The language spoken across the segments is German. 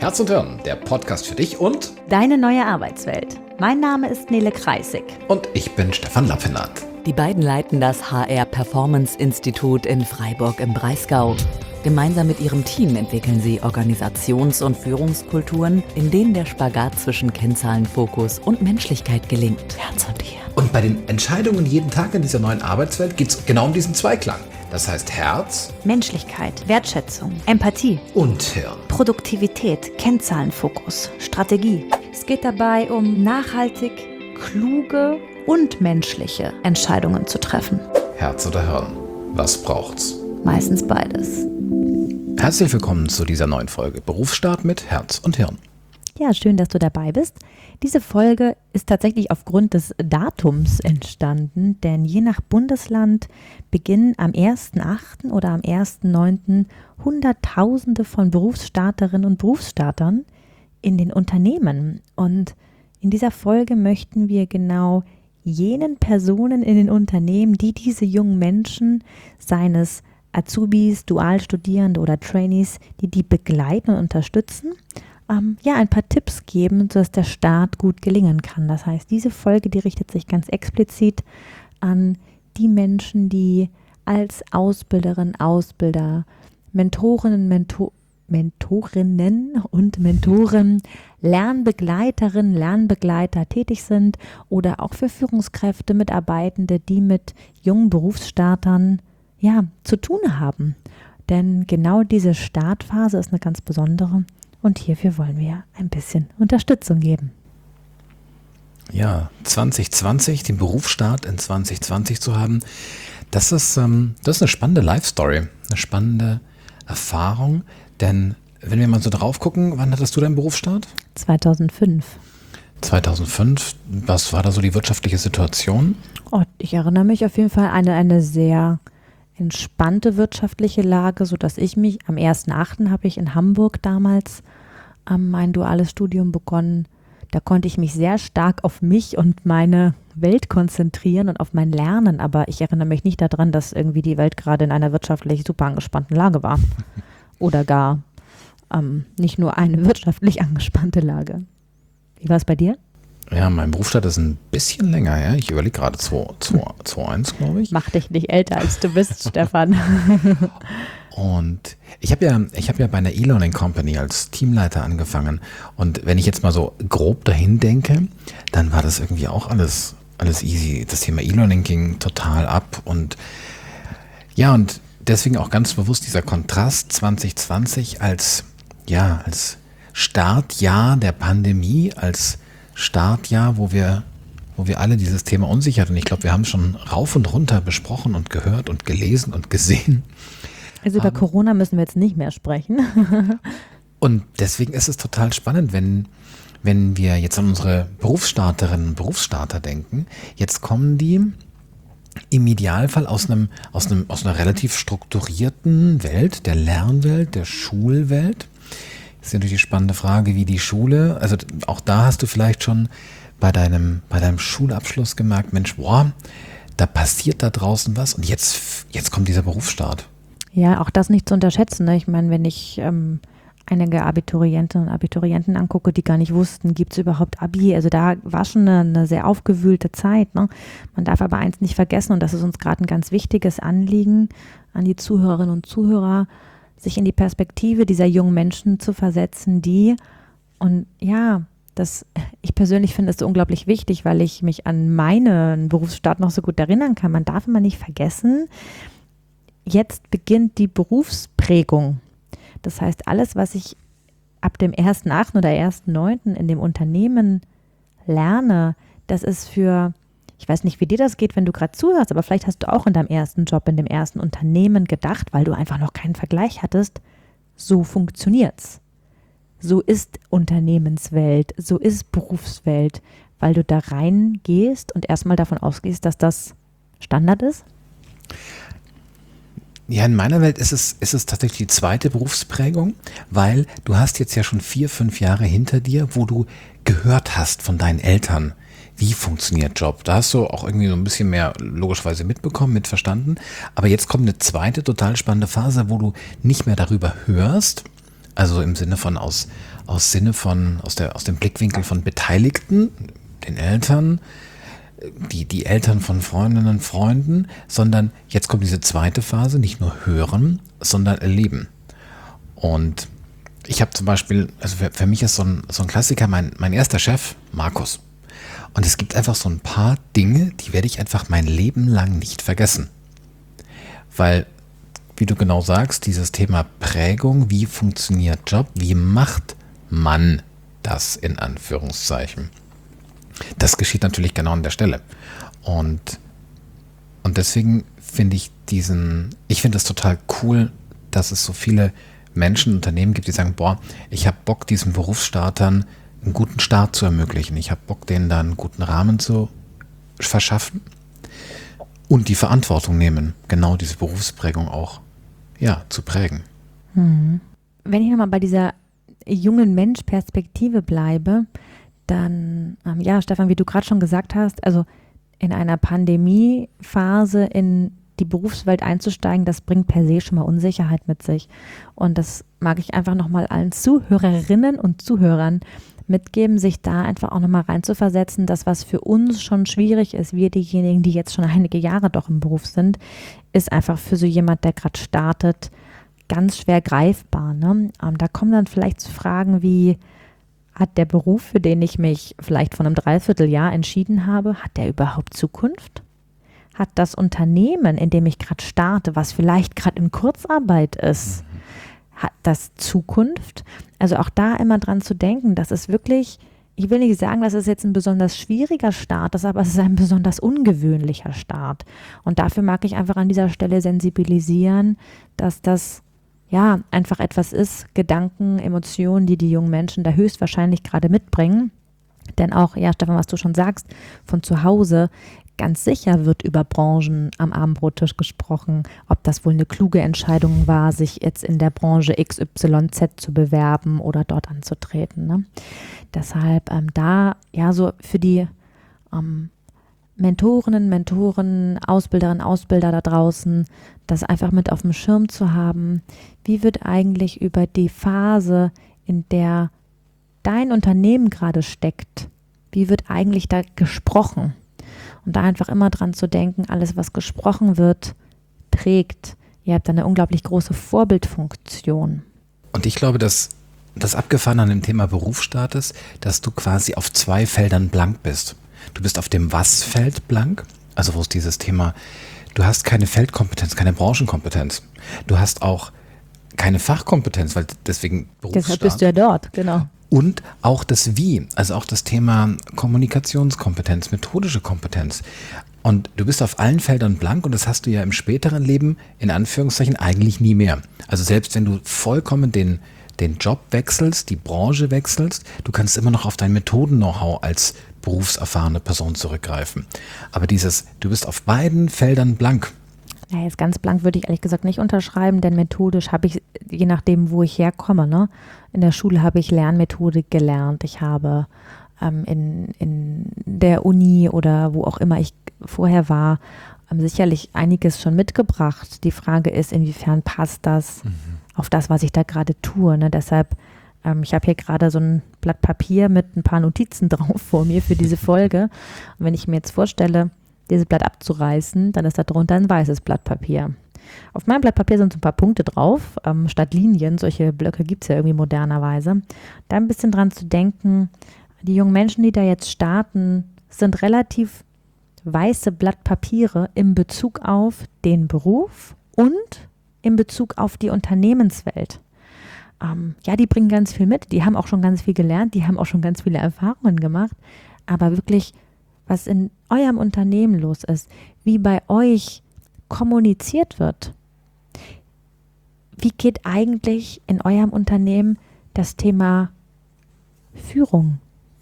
Herz und Hirn, der Podcast für dich und deine neue Arbeitswelt. Mein Name ist Nele Kreisig. Und ich bin Stefan Lappenat. Die beiden leiten das HR Performance Institut in Freiburg im Breisgau. Gemeinsam mit ihrem Team entwickeln sie Organisations- und Führungskulturen, in denen der Spagat zwischen Kennzahlenfokus und Menschlichkeit gelingt. Herz und Hirn. Und bei den Entscheidungen jeden Tag in dieser neuen Arbeitswelt geht es genau um diesen Zweiklang. Das heißt Herz, Menschlichkeit, Wertschätzung, Empathie und Hirn. Produktivität, Kennzahlenfokus, Strategie. Es geht dabei um nachhaltig, kluge und menschliche Entscheidungen zu treffen. Herz oder Hirn, was braucht's? Meistens beides. Herzlich willkommen zu dieser neuen Folge Berufsstart mit Herz und Hirn. Ja, schön, dass du dabei bist. Diese Folge ist tatsächlich aufgrund des Datums entstanden, denn je nach Bundesland beginnen am 1.8. oder am 1.9. Hunderttausende von Berufsstarterinnen und Berufsstartern in den Unternehmen. Und in dieser Folge möchten wir genau jenen Personen in den Unternehmen, die diese jungen Menschen, seien es Azubis, Dualstudierende oder Trainees, die begleiten und unterstützen, ein paar Tipps geben, sodass der Start gut gelingen kann. Das heißt, diese Folge, die richtet sich ganz explizit an die Menschen, die als Ausbilderinnen, Ausbilder, Mentorinnen und Mentoren, Lernbegleiterinnen, Lernbegleiter tätig sind oder auch für Führungskräfte, Mitarbeitende, die mit jungen Berufsstartern zu tun haben. Denn genau diese Startphase ist eine ganz besondere. Und hierfür wollen wir ein bisschen Unterstützung geben. Ja, 2020, den Berufsstart in 2020 zu haben, das ist eine spannende Life-Story, eine spannende Erfahrung. Denn wenn wir mal so drauf gucken, wann hattest du deinen Berufsstart? 2005. 2005, was war da so die wirtschaftliche Situation? Oh, ich erinnere mich auf jeden Fall an eine sehr entspannte wirtschaftliche Lage, sodass ich mich am 1.8. habe ich in Hamburg damals mein duales Studium begonnen. Da konnte ich mich sehr stark auf mich und meine Welt konzentrieren und auf mein Lernen, aber ich erinnere mich nicht daran, dass irgendwie die Welt gerade in einer wirtschaftlich super angespannten Lage war. Oder gar nicht nur eine wirtschaftlich angespannte Lage. Wie war es bei dir? Ja, mein Berufsstart ist ein bisschen länger, ja. Ich überlege gerade 2.1, glaube ich. Mach dich nicht älter, als du bist, Stefan. Und ich habe ja bei einer E-Learning Company als Teamleiter angefangen. Und wenn ich jetzt mal so grob dahin denke, dann war das irgendwie auch alles easy. Das Thema E-Learning ging total ab. Und deswegen auch ganz bewusst dieser Kontrast 2020 als Startjahr der Pandemie, als Startjahr, wo wir alle dieses Thema Unsicherheit, und ich glaube, wir haben es schon rauf und runter besprochen und gehört und gelesen und gesehen. Also über Corona müssen wir jetzt nicht mehr sprechen. Und deswegen ist es total spannend, wenn wir jetzt an unsere Berufsstarterinnen und Berufsstarter denken. Jetzt kommen die im Idealfall aus einer relativ strukturierten Welt, der Lernwelt, der Schulwelt. Das ist natürlich die spannende Frage, wie die Schule, also auch da hast du vielleicht schon bei deinem Schulabschluss gemerkt, Mensch, da passiert da draußen was und jetzt kommt dieser Berufsstart. Ja, auch das nicht zu unterschätzen. Ne? Ich meine, wenn ich einige Abiturientinnen und Abiturienten angucke, die gar nicht wussten, gibt es überhaupt Abi? Also da war schon eine sehr aufgewühlte Zeit. Ne? Man darf aber eins nicht vergessen, und das ist uns gerade ein ganz wichtiges Anliegen an die Zuhörerinnen und Zuhörer, sich in die Perspektive dieser jungen Menschen zu versetzen, ich persönlich finde es so unglaublich wichtig, weil ich mich an meinen Berufsstart noch so gut erinnern kann. Man darf immer nicht vergessen, jetzt beginnt die Berufsprägung. Das heißt, alles, was ich ab dem 1.8. oder 1.9. in dem Unternehmen lerne, das ist für, ich weiß nicht, wie dir das geht, wenn du gerade zuhörst, aber vielleicht hast du auch in deinem ersten Job, in dem ersten Unternehmen gedacht, weil du einfach noch keinen Vergleich hattest, so funktioniert's. So ist Unternehmenswelt, so ist Berufswelt, weil du da reingehst und erstmal davon ausgehst, dass das Standard ist? Ja, in meiner Welt ist es tatsächlich die zweite Berufsprägung, weil du hast jetzt ja schon 4-5 Jahre hinter dir, wo du gehört hast von deinen Eltern, wie funktioniert Job. Da hast du auch irgendwie so ein bisschen mehr logischerweise mitbekommen, mitverstanden. Aber jetzt kommt eine zweite total spannende Phase, wo du nicht mehr darüber hörst, also im Sinne von aus aus dem Blickwinkel von Beteiligten, den Eltern, die Eltern von Freundinnen und Freunden, sondern jetzt kommt diese zweite Phase, nicht nur hören, sondern erleben. Und ich habe zum Beispiel, also für mich ist so ein Klassiker mein erster Chef, Markus. Und es gibt einfach so ein paar Dinge, die werde ich einfach mein Leben lang nicht vergessen. Weil, wie du genau sagst, dieses Thema Prägung, wie funktioniert Job, wie macht man das in Anführungszeichen? Das geschieht natürlich genau an der Stelle. Und deswegen finde ich das total cool, dass es so viele Menschen, Unternehmen gibt, die sagen, ich habe Bock, diesen Berufsstartern einen guten Start zu ermöglichen. Ich habe Bock, denen da einen guten Rahmen zu verschaffen und die Verantwortung nehmen, genau diese Berufsprägung auch, zu prägen. Wenn ich nochmal bei dieser jungen Mensch-Perspektive bleibe, dann, Stefan, wie du gerade schon gesagt hast, also in einer Pandemiephase in die Berufswelt einzusteigen, das bringt per se schon mal Unsicherheit mit sich. Und das mag ich einfach nochmal allen Zuhörerinnen und Zuhörern mitgeben, sich da einfach auch nochmal reinzuversetzen, das, was für uns schon schwierig ist, wir diejenigen, die jetzt schon einige Jahre doch im Beruf sind, ist einfach für so jemand, der gerade startet, ganz schwer greifbar. Ne? Da kommen dann vielleicht so Fragen wie, hat der Beruf, für den ich mich vielleicht vor einem Dreivierteljahr entschieden habe, hat der überhaupt Zukunft? Hat das Unternehmen, in dem ich gerade starte, was vielleicht gerade in Kurzarbeit ist, hat das Zukunft? Also auch da immer dran zu denken, dass es wirklich, ich will nicht sagen, dass es jetzt ein besonders schwieriger Start ist, aber es ist ein besonders ungewöhnlicher Start. Und dafür mag ich einfach an dieser Stelle sensibilisieren, dass das einfach etwas ist, Gedanken, Emotionen, die jungen Menschen da höchstwahrscheinlich gerade mitbringen. Denn auch, Stefan, was du schon sagst, von zu Hause, ganz sicher wird über Branchen am Abendbrottisch gesprochen, ob das wohl eine kluge Entscheidung war, sich jetzt in der Branche XYZ zu bewerben oder dort anzutreten. Ne? Deshalb so für die Mentorinnen, Mentoren, Ausbilderinnen, Ausbilder da draußen, das einfach mit auf dem Schirm zu haben. Wie wird eigentlich über die Phase, in der dein Unternehmen gerade steckt, wie wird eigentlich da gesprochen? Und da einfach immer dran zu denken, alles, was gesprochen wird, prägt. Ihr habt da eine unglaublich große Vorbildfunktion. Und ich glaube, dass das Abgefahren an dem Thema Berufsstart ist, dass du quasi auf 2 Feldern blank bist. Du bist auf dem Was-Feld blank, also wo es dieses Thema, du hast keine Feldkompetenz, keine Branchenkompetenz. Du hast auch keine Fachkompetenz, weil deswegen Berufsstart. Deshalb bist du ja dort, genau. Und auch das Wie, also auch das Thema Kommunikationskompetenz, methodische Kompetenz. Und du bist auf allen Feldern blank und das hast du ja im späteren Leben in Anführungszeichen eigentlich nie mehr. Also selbst wenn du vollkommen den Job wechselst, die Branche wechselst, du kannst immer noch auf dein Methoden-Know-how als berufserfahrene Person zurückgreifen. Aber du bist auf beiden Feldern blank. Ja, jetzt ganz blank würde ich ehrlich gesagt nicht unterschreiben, denn methodisch habe ich, je nachdem, wo ich herkomme, ne? In der Schule habe ich Lernmethodik gelernt. Ich habe in der Uni oder wo auch immer ich vorher war, sicherlich einiges schon mitgebracht. Die Frage ist, inwiefern passt das auf das, was ich da gerade tue. Ne? Deshalb, ich habe hier gerade so ein Blatt Papier mit ein paar Notizen drauf vor mir für diese Folge. Und wenn ich mir jetzt vorstelle, dieses Blatt abzureißen, dann ist da drunter ein weißes Blatt Papier. Auf meinem Blatt Papier sind so ein paar Punkte drauf, statt Linien. Solche Blöcke gibt es ja irgendwie modernerweise. Da ein bisschen dran zu denken, die jungen Menschen, die da jetzt starten, sind relativ weiße Blatt Papiere in Bezug auf den Beruf und in Bezug auf die Unternehmenswelt. Die bringen ganz viel mit, die haben auch schon ganz viel gelernt, die haben auch schon ganz viele Erfahrungen gemacht, aber wirklich, was in eurem Unternehmen los ist, wie bei euch kommuniziert wird. Wie geht eigentlich in eurem Unternehmen das Thema Führung?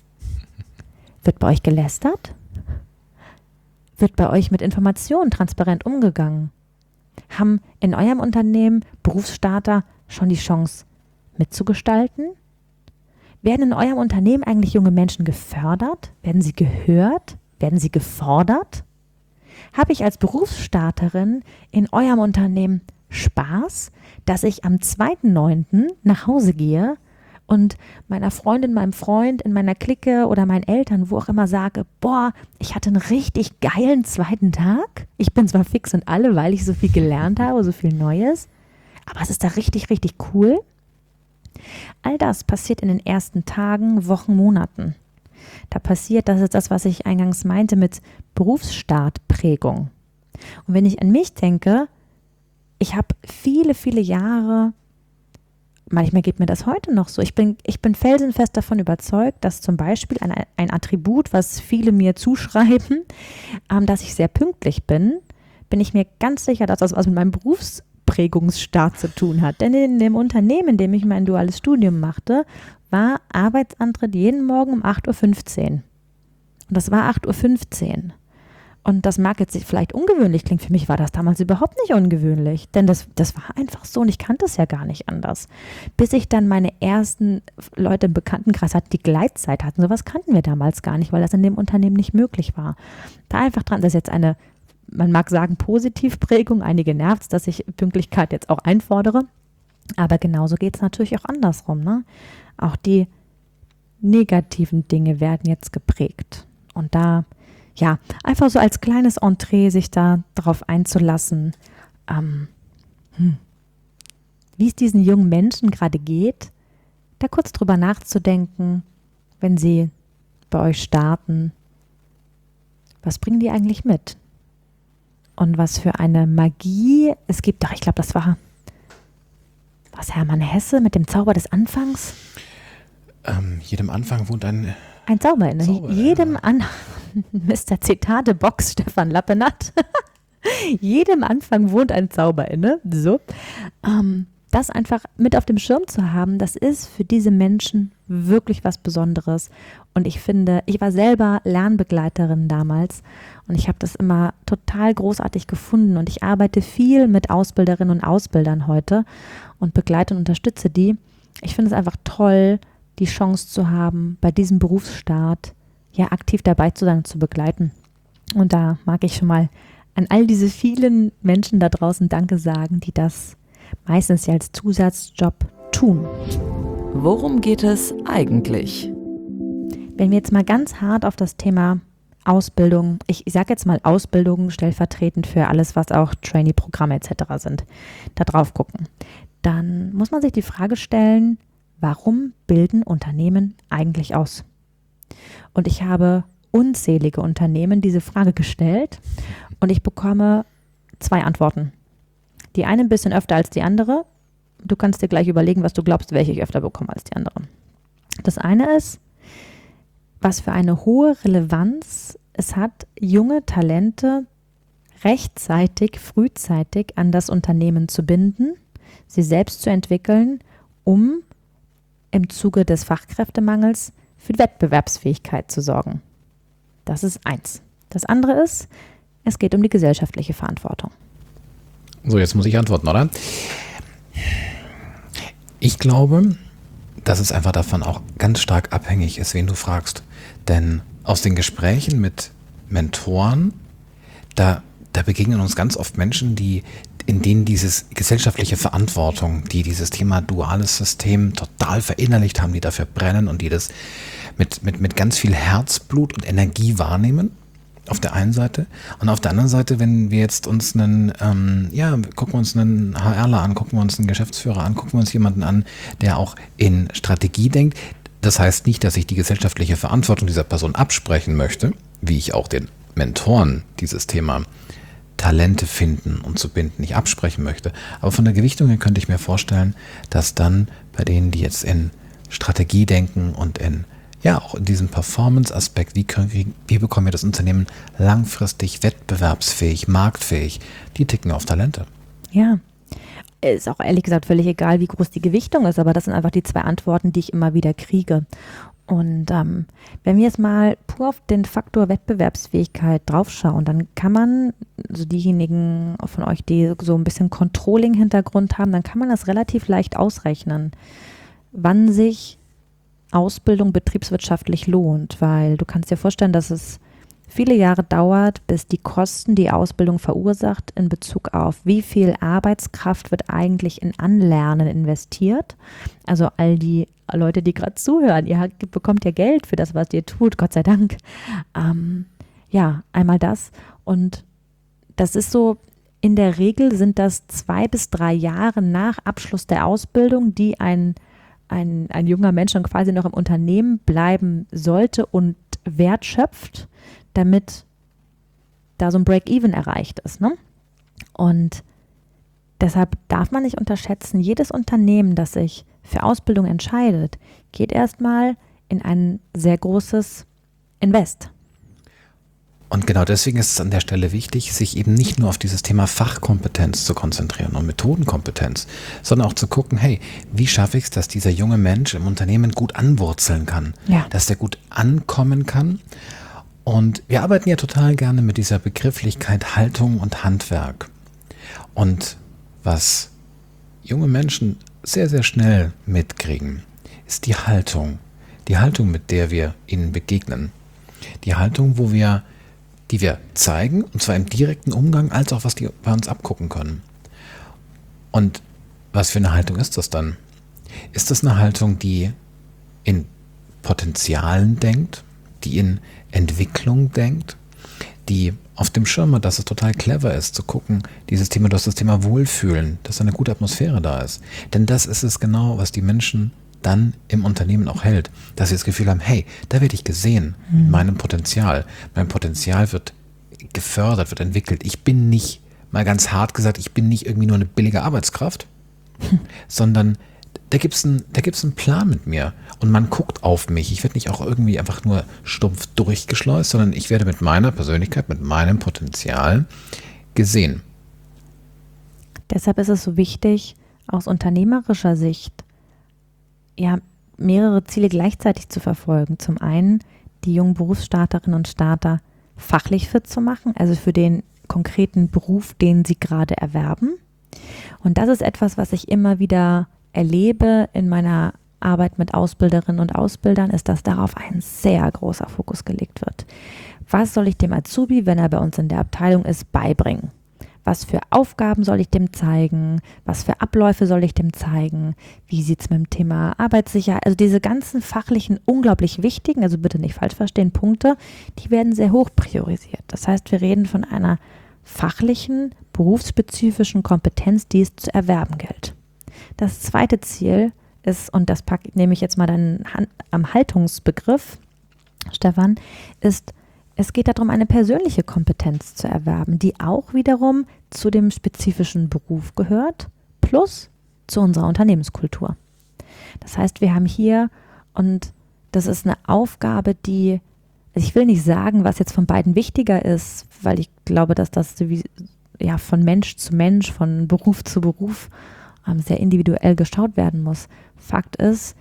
Wird bei euch gelästert? Wird bei euch mit Informationen transparent umgegangen? Haben in eurem Unternehmen Berufsstarter schon die Chance mitzugestalten? Werden in eurem Unternehmen eigentlich junge Menschen gefördert? Werden sie gehört? Werden sie gefordert? Habe ich als Berufsstarterin in eurem Unternehmen Spaß, dass ich am 2.9. nach Hause gehe und meiner Freundin, meinem Freund, in meiner Clique oder meinen Eltern, wo auch immer sage, boah, ich hatte einen richtig geilen zweiten Tag. Ich bin zwar fix und alle, weil ich so viel gelernt habe, so viel Neues, aber es ist da richtig, richtig cool. All das passiert in den ersten Tagen, Wochen, Monaten. Da passiert, das ist das, was ich eingangs meinte mit Berufsstartprägung. Und wenn ich an mich denke, ich habe viele, viele Jahre, manchmal geht mir das heute noch so, ich bin felsenfest davon überzeugt, dass zum Beispiel ein Attribut, was viele mir zuschreiben, dass ich sehr pünktlich bin ich mir ganz sicher, dass das was mit meinem Berufsprägungsstart zu tun hat. Denn in dem Unternehmen, in dem ich mein duales Studium machte, war Arbeitsantritt jeden Morgen um 8.15 Uhr. Und das war 8.15 Uhr. Und das mag jetzt vielleicht ungewöhnlich klingen, für mich war das damals überhaupt nicht ungewöhnlich, denn das war einfach so und ich kannte es ja gar nicht anders. Bis ich dann meine ersten Leute im Bekanntenkreis hatte, die Gleitzeit hatten, sowas kannten wir damals gar nicht, weil das in dem Unternehmen nicht möglich war. Da einfach dran, das ist jetzt eine, man mag sagen Positivprägung, einige nervt es, dass ich Pünktlichkeit jetzt auch einfordere, aber genauso geht es natürlich auch andersrum, ne? Auch die negativen Dinge werden jetzt geprägt und da ja, einfach so als kleines Entree sich da drauf einzulassen, wie es diesen jungen Menschen gerade geht, da kurz drüber nachzudenken, wenn sie bei euch starten, was bringen die eigentlich mit? Und was für eine Magie es gibt. Doch, ich glaube, das war Hermann Hesse mit dem Zauber des Anfangs? Jedem Anfang wohnt ein Zauber inne. Jedem Mr. Zitate Box Stefan Lappenath. Jedem Anfang wohnt ein Zauber inne. So. Das einfach mit auf dem Schirm zu haben, das ist für diese Menschen wirklich was Besonderes. Und ich finde, ich war selber Lernbegleiterin damals und ich habe das immer total großartig gefunden. Und ich arbeite viel mit Ausbilderinnen und Ausbildern heute und begleite und unterstütze die. Ich finde es einfach toll, die Chance zu haben, bei diesem Berufsstart ja aktiv dabei zu sein und zu begleiten. Und da mag ich schon mal an all diese vielen Menschen da draußen Danke sagen, die das meistens ja als Zusatzjob tun. Worum geht es eigentlich? Wenn wir jetzt mal ganz hart auf das Thema Ausbildung, ich sage jetzt mal Ausbildung stellvertretend für alles, was auch Trainee-Programme etc. sind, da drauf gucken, dann muss man sich die Frage stellen, warum bilden Unternehmen eigentlich aus? Und ich habe unzählige Unternehmen diese Frage gestellt und ich bekomme 2 Antworten. Die eine ein bisschen öfter als die andere. Du kannst dir gleich überlegen, was du glaubst, welche ich öfter bekomme als die andere. Das eine ist, was für eine hohe Relevanz es hat, junge Talente rechtzeitig, frühzeitig an das Unternehmen zu binden, sie selbst zu entwickeln, um im Zuge des Fachkräftemangels für die Wettbewerbsfähigkeit zu sorgen. Das ist eins. Das andere ist, es geht um die gesellschaftliche Verantwortung. So, jetzt muss ich antworten, oder? Ich glaube, dass es einfach davon auch ganz stark abhängig ist, wen du fragst. Denn aus den Gesprächen mit Mentoren, da begegnen uns ganz oft Menschen, in denen dieses gesellschaftliche Verantwortung, die dieses Thema duales System total verinnerlicht haben, die dafür brennen und die das mit ganz viel Herzblut und Energie wahrnehmen, auf der einen Seite. Und auf der anderen Seite, wenn wir jetzt uns gucken wir uns einen HRler an, gucken wir uns einen Geschäftsführer an, gucken wir uns jemanden an, der auch in Strategie denkt. Das heißt nicht, dass ich die gesellschaftliche Verantwortung dieser Person absprechen möchte, wie ich auch den Mentoren dieses Thema Talente finden und zu binden nicht absprechen möchte. Aber von der Gewichtung her könnte ich mir vorstellen, dass dann bei denen, die jetzt in Strategie denken und auch in diesem Performance-Aspekt, wie bekommen wir das Unternehmen langfristig wettbewerbsfähig, marktfähig, die ticken auf Talente. Ja, ist auch ehrlich gesagt völlig egal, wie groß die Gewichtung ist, aber das sind einfach die 2 Antworten, die ich immer wieder kriege. Und wenn wir jetzt mal pur auf den Faktor Wettbewerbsfähigkeit draufschauen, dann kann man, also diejenigen von euch, die so ein bisschen Controlling-Hintergrund haben, dann kann man das relativ leicht ausrechnen, wann sich Ausbildung betriebswirtschaftlich lohnt, weil du kannst dir vorstellen, dass es viele Jahre dauert, bis die Kosten, die Ausbildung verursacht, in Bezug auf wie viel Arbeitskraft wird eigentlich in Anlernen investiert, also all die Leute, die gerade zuhören, ihr bekommt ja Geld für das, was ihr tut, Gott sei Dank. Ja, einmal das. Und das ist so, in der Regel sind das 2 bis 3 Jahre nach Abschluss der Ausbildung, die ein junger Mensch dann quasi noch im Unternehmen bleiben sollte und Wert schöpft, damit da so ein Break-Even erreicht ist, ne? Und deshalb darf man nicht unterschätzen, jedes Unternehmen, das sich für Ausbildung entscheidet, geht erstmal in ein sehr großes Invest. Und genau deswegen ist es an der Stelle wichtig, sich eben nicht nur auf dieses Thema Fachkompetenz zu konzentrieren und Methodenkompetenz, sondern auch zu gucken, hey, wie schaffe ich es, dass dieser junge Mensch im Unternehmen gut anwurzeln kann, dass der gut ankommen kann. Und wir arbeiten ja total gerne mit dieser Begrifflichkeit Haltung und Handwerk. Und was junge Menschen sehr, sehr schnell mitkriegen, ist die Haltung, mit der wir ihnen begegnen. Die Haltung, die wir zeigen, und zwar im direkten Umgang, als auch was die bei uns abgucken können. Und was für eine Haltung ist das dann? Ist das eine Haltung, die in Potenzialen denkt, die in Entwicklung denkt, die auf dem Schirm hat, dass es total clever ist, zu gucken, du hast das Thema Wohlfühlen, dass eine gute Atmosphäre da ist. Denn das ist es genau, was die Menschen dann im Unternehmen auch hält, dass sie das Gefühl haben, hey, da werde ich gesehen mit meinem Potenzial. Mein Potenzial wird gefördert, wird entwickelt. Ich bin nicht, mal ganz hart gesagt, ich bin nicht irgendwie nur eine billige Arbeitskraft, sondern da gibt's einen Plan mit mir und man guckt auf mich. Ich werde nicht auch irgendwie einfach nur stumpf durchgeschleust, sondern ich werde mit meiner Persönlichkeit, mit meinem Potenzial gesehen. Deshalb ist es so wichtig, aus unternehmerischer Sicht ja mehrere Ziele gleichzeitig zu verfolgen. Zum einen die jungen Berufsstarterinnen und Starter fachlich fit zu machen, also für den konkreten Beruf, den sie gerade erwerben. Und das ist etwas, was ich immer wieder erlebe in meiner Arbeit mit Ausbilderinnen und Ausbildern, ist, dass darauf ein sehr großer Fokus gelegt wird. Was soll ich dem Azubi, wenn er bei uns in der Abteilung ist, beibringen? Was für Aufgaben soll ich dem zeigen? Was für Abläufe soll ich dem zeigen? Wie sieht es mit dem Thema Arbeitssicherheit? Also diese ganzen fachlichen, unglaublich wichtigen, also bitte nicht falsch verstehen, Punkte, die werden sehr hoch priorisiert. Das heißt, wir reden von einer fachlichen, berufsspezifischen Kompetenz, die es zu erwerben gilt. Das zweite Ziel ist, und das nehme ich jetzt mal am Haltungsbegriff, Stefan, ist, es geht darum, eine persönliche Kompetenz zu erwerben, die auch wiederum zu dem spezifischen Beruf gehört, plus zu unserer Unternehmenskultur. Das heißt, wir haben hier, und das ist eine Aufgabe, die, ich will nicht sagen, was jetzt von beiden wichtiger ist, weil ich glaube, dass das von Mensch zu Mensch, von Beruf zu Beruf sehr individuell geschaut werden muss. Fakt ist,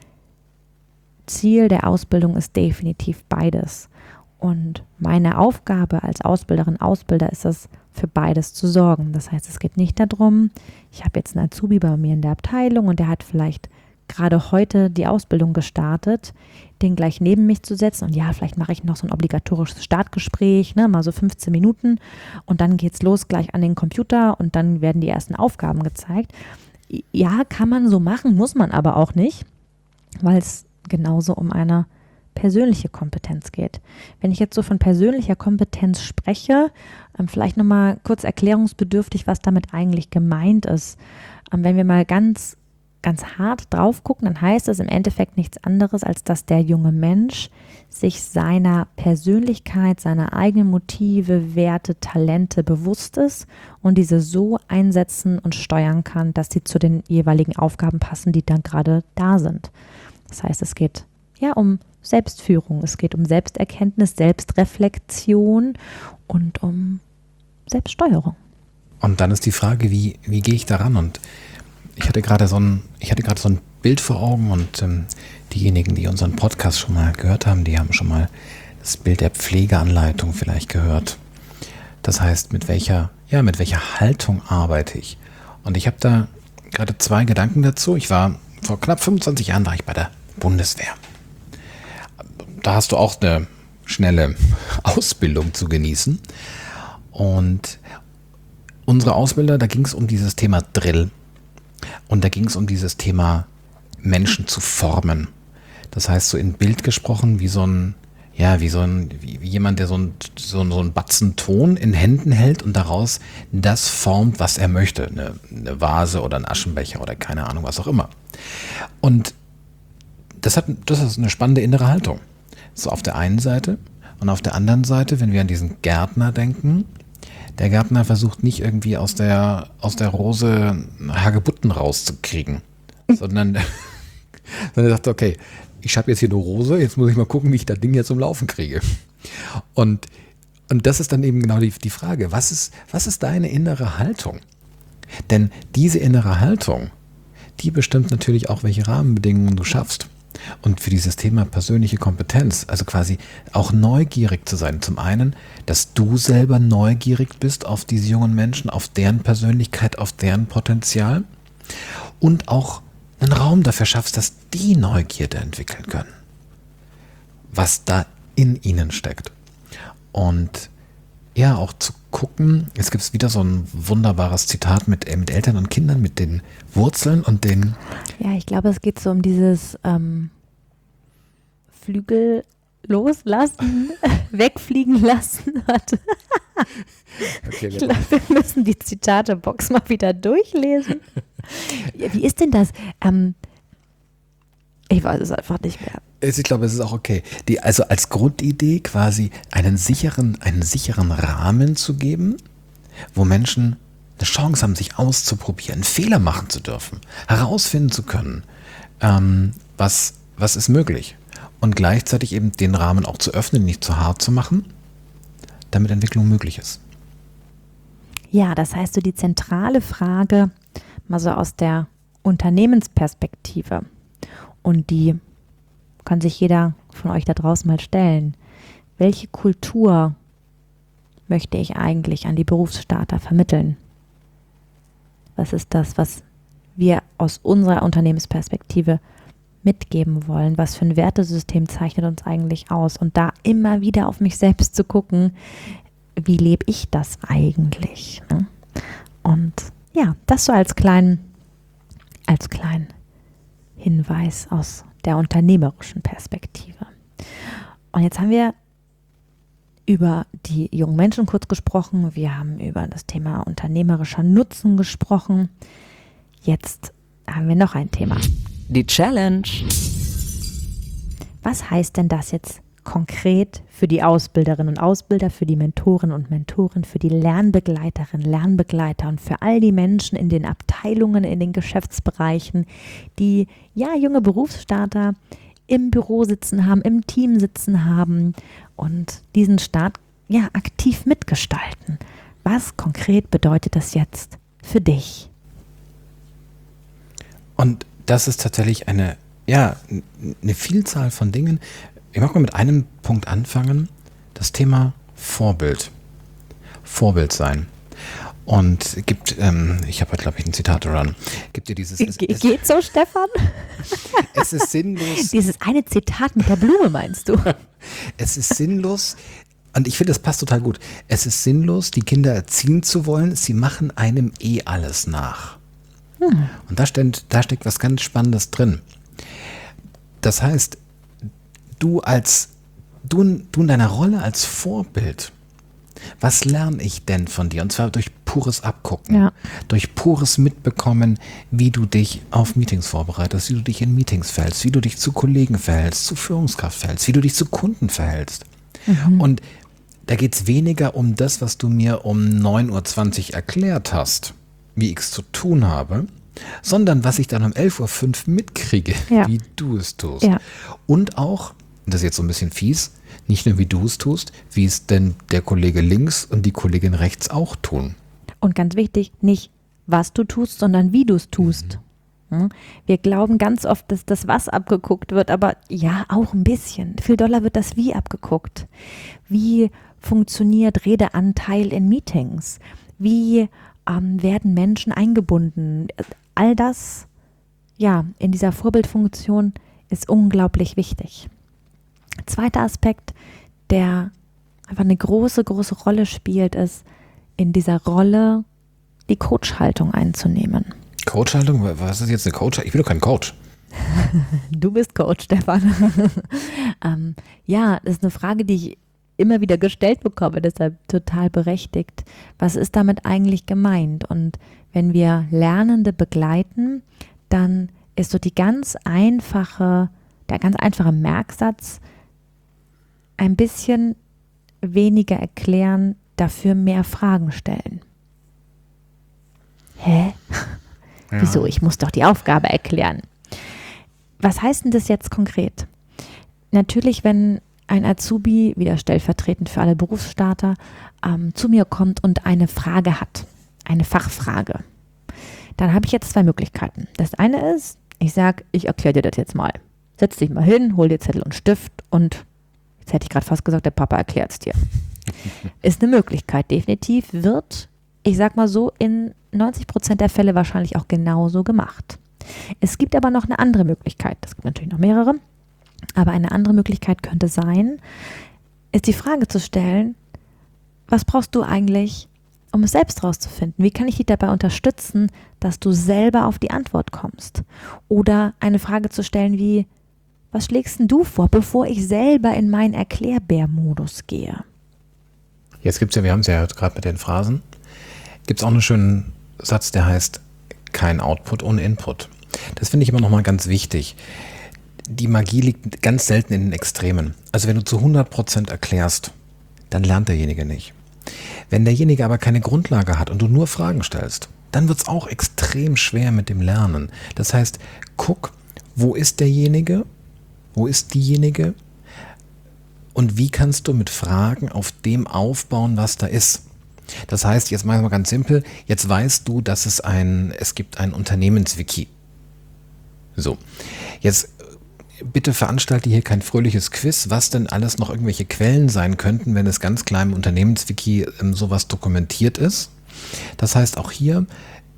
Ziel der Ausbildung ist definitiv beides. Und meine Aufgabe als Ausbilderin, Ausbilder ist es, für beides zu sorgen. Das heißt, es geht nicht darum, ich habe jetzt einen Azubi bei mir in der Abteilung und der hat vielleicht gerade heute die Ausbildung gestartet, den gleich neben mich zu setzen und ja, vielleicht mache ich noch so ein obligatorisches Startgespräch, mal so 15 Minuten und dann geht's los gleich an den Computer und dann werden die ersten Aufgaben gezeigt. Ja, kann man so machen, muss man aber auch nicht, weil es genauso um eine persönliche Kompetenz geht. Wenn ich jetzt so von persönlicher Kompetenz spreche, vielleicht nochmal kurz erklärungsbedürftig, was damit eigentlich gemeint ist. Wenn wir mal ganz hart drauf gucken, dann heißt es im Endeffekt nichts anderes, als dass der junge Mensch sich seiner Persönlichkeit, seiner eigenen Motive, Werte, Talente bewusst ist und diese so einsetzen und steuern kann, dass sie zu den jeweiligen Aufgaben passen, die dann gerade da sind. Das heißt, es geht ja um Selbstführung, es geht um Selbsterkenntnis, Selbstreflexion und um Selbststeuerung. Und dann ist die Frage, wie gehe ich daran? Und ich hatte gerade so ein Bild vor Augen und diejenigen, die unseren Podcast schon mal gehört haben, die haben schon mal das Bild der Pflegeanleitung vielleicht gehört. Das heißt, mit welcher Haltung arbeite ich? Und ich habe da gerade 2 Gedanken dazu. Vor knapp 25 Jahren war ich bei der Bundeswehr. Da hast du auch eine schnelle Ausbildung zu genießen. Und unsere Ausbilder, da ging es um dieses Thema Drill. Und da ging es um dieses Thema Menschen zu formen. Das heißt, so in Bild gesprochen, wie jemand, der so einen Batzen Ton in Händen hält und daraus das formt, was er möchte. Eine Vase oder ein Aschenbecher oder keine Ahnung, was auch immer. Und das ist eine spannende innere Haltung. So auf der einen Seite. Und auf der anderen Seite, wenn wir an diesen Gärtner denken, der Gärtner versucht nicht irgendwie aus der Rose Hagebutten rauszukriegen, sondern er sagt, okay, ich habe jetzt hier eine Rose, jetzt muss ich mal gucken, wie ich das Ding jetzt zum Laufen kriege. Und das ist dann eben genau die Frage, was ist deine innere Haltung? Denn diese innere Haltung, die bestimmt natürlich auch, welche Rahmenbedingungen du schaffst. Und für dieses Thema persönliche Kompetenz, also quasi auch neugierig zu sein. Zum einen, dass du selber neugierig bist auf diese jungen Menschen, auf deren Persönlichkeit, auf deren Potenzial und auch einen Raum dafür schaffst, dass die Neugierde entwickeln können, was da in ihnen steckt. Und ja, auch zu gucken, es gibt wieder so ein wunderbares Zitat mit Eltern und Kindern, mit den Wurzeln und den... Ja, ich glaube, es geht so um dieses Flügel loslassen, wegfliegen lassen. Warte. Okay, ich glaube, wir müssen die Zitatebox mal wieder durchlesen. Wie ist denn das? Ich weiß es einfach nicht mehr. Ich glaube, es ist auch okay. Also als Grundidee quasi einen sicheren Rahmen zu geben, wo Menschen eine Chance haben, sich auszuprobieren, Fehler machen zu dürfen, herausfinden zu können, was ist möglich. Und gleichzeitig eben den Rahmen auch zu öffnen, nicht zu hart zu machen, damit Entwicklung möglich ist. Ja, das heißt so die zentrale Frage, mal so aus der Unternehmensperspektive, und die kann sich jeder von euch da draußen mal stellen. Welche Kultur möchte ich eigentlich an die Berufsstarter vermitteln? Was ist das, was wir aus unserer Unternehmensperspektive mitgeben wollen? Was für ein Wertesystem zeichnet uns eigentlich aus? Und da immer wieder auf mich selbst zu gucken, wie lebe ich das eigentlich? Ne? Und ja, das so als kleinen Hinweis aus der unternehmerischen Perspektive. Und jetzt haben wir über die jungen Menschen kurz gesprochen. Wir haben über das Thema unternehmerischer Nutzen gesprochen. Jetzt haben wir noch ein Thema. Die Challenge. Was heißt denn das jetzt konkret für die Ausbilderinnen und Ausbilder, für die Mentorinnen und Mentoren, für die Lernbegleiterinnen, Lernbegleiter und für all die Menschen in den Abteilungen, in den Geschäftsbereichen, die ja junge Berufsstarter im Büro sitzen haben, im Team sitzen haben und diesen Start ja aktiv mitgestalten? Was konkret bedeutet das jetzt für dich? Und das ist tatsächlich eine Vielzahl von Dingen. Ich mag mal mit einem Punkt anfangen, das Thema Vorbild. Vorbild sein. Und gibt, ich habe heute, glaube ich, ein Zitat dran. Gibt dir dieses... Geht so, Stefan? Es ist sinnlos... Dieses eine Zitat mit der Blume, meinst du? Es ist sinnlos, und ich finde, das passt total gut. Es ist sinnlos, die Kinder erziehen zu wollen. Sie machen einem alles nach. Und da steckt was ganz Spannendes drin. Das heißt, du in deiner Rolle als Vorbild, was lerne ich denn von dir? Und zwar durch pures Abgucken, durch pures Mitbekommen, wie du dich auf Meetings vorbereitest, wie du dich in Meetings verhältst, wie du dich zu Kollegen verhältst, zu Führungskraft verhältst, wie du dich zu Kunden verhältst. Und da geht es weniger um das, was du mir um 9.20 Uhr erklärt hast, wie ich es zu tun habe, sondern was ich dann um 11.05 Uhr mitkriege, wie du es tust. Ja. Und auch, das ist jetzt so ein bisschen fies, nicht nur wie du es tust, wie es denn der Kollege links und die Kollegin rechts auch tun. Und ganz wichtig, nicht was du tust, sondern wie du es tust. Wir glauben ganz oft, dass das was abgeguckt wird, aber ja, auch ein bisschen. Viel doller wird das wie abgeguckt. Wie funktioniert Redeanteil in Meetings? Wie werden Menschen eingebunden? All das, ja, in dieser Vorbildfunktion ist unglaublich wichtig. Zweiter Aspekt, der einfach eine große, große Rolle spielt, ist, in dieser Rolle die Coach-Haltung einzunehmen. Coach-Haltung? Was ist jetzt eine Coach? Ich bin doch kein Coach. Du bist Coach, Stefan. Ja, das ist eine Frage, die ich immer wieder gestellt bekomme, deshalb total berechtigt. Was ist damit eigentlich gemeint? Und wenn wir Lernende begleiten, dann ist so der ganz einfache Merksatz, ein bisschen weniger erklären, dafür mehr Fragen stellen. Hä? Ja. Wieso? Ich muss doch die Aufgabe erklären. Was heißt denn das jetzt konkret? Natürlich, wenn ein Azubi, wieder stellvertretend für alle Berufsstarter, zu mir kommt und eine Frage hat, eine Fachfrage, dann habe ich jetzt zwei Möglichkeiten. Das eine ist, ich sage, ich erkläre dir das jetzt mal. Setz dich mal hin, hol dir Zettel und Stift und, jetzt hätte ich gerade fast gesagt, der Papa erklärt es dir. Ist eine Möglichkeit, definitiv wird, ich sag mal so, in 90% der Fälle wahrscheinlich auch genauso gemacht. Es gibt aber noch eine andere Möglichkeit, es gibt natürlich noch mehrere, aber eine andere Möglichkeit könnte sein, ist die Frage zu stellen, was brauchst du eigentlich, um es selbst rauszufinden? Wie kann ich dich dabei unterstützen, dass du selber auf die Antwort kommst? Oder eine Frage zu stellen wie, was schlägst denn du vor, bevor ich selber in meinen Erklärbär-Modus gehe? Jetzt gibt es ja, wir haben es ja gerade mit den Phrasen, gibt es auch einen schönen Satz, der heißt, kein Output ohne Input. Das finde ich immer nochmal ganz wichtig. Die Magie liegt ganz selten in den Extremen. Also wenn du zu 100% erklärst, dann lernt derjenige nicht. Wenn derjenige aber keine Grundlage hat und du nur Fragen stellst, dann wird es auch extrem schwer mit dem Lernen. Das heißt, guck, wo ist derjenige, wo ist diejenige und wie kannst du mit Fragen auf dem aufbauen, was da ist. Das heißt, jetzt machen wir mal ganz simpel, jetzt weißt du, dass es gibt ein Unternehmenswiki. So, jetzt bitte veranstalte hier kein fröhliches Quiz, was denn alles noch irgendwelche Quellen sein könnten, wenn es ganz klein im Unternehmenswiki sowas dokumentiert ist. Das heißt, auch hier